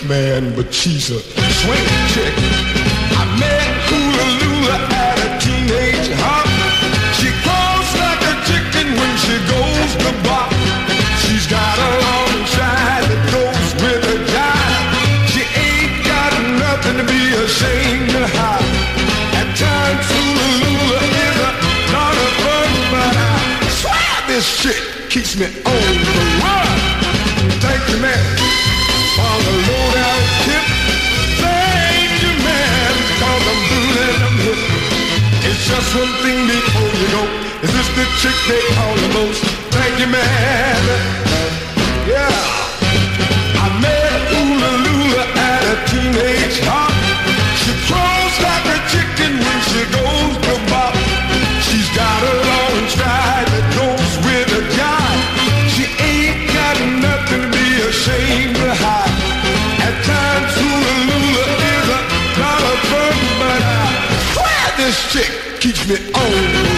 man, but she's a swing chick. I met Hula Lula at a teenage hop. She crawls like a chicken when she goes to bop. She's got a long stride that goes with a jive. She ain't got nothing to be ashamed to hide. At times Hula Lula is a lot of fun, but I swear this chick keeps me on the run. Thank you, man, for the low-down tip. Thank you, man, cause I'm blue and I'm hip. It's just one thing before you go. Is this the chick they call the most? Thank you, man. Yeah. I met Hula Lula at a teenage hop. She crawls like a chicken when she goes to bop. She's got a long stride that goes with a jive. She ain't got nothing to be ashamed to hide. At times Hula Lula is a lot of fun, but I swear this chick keeps me on.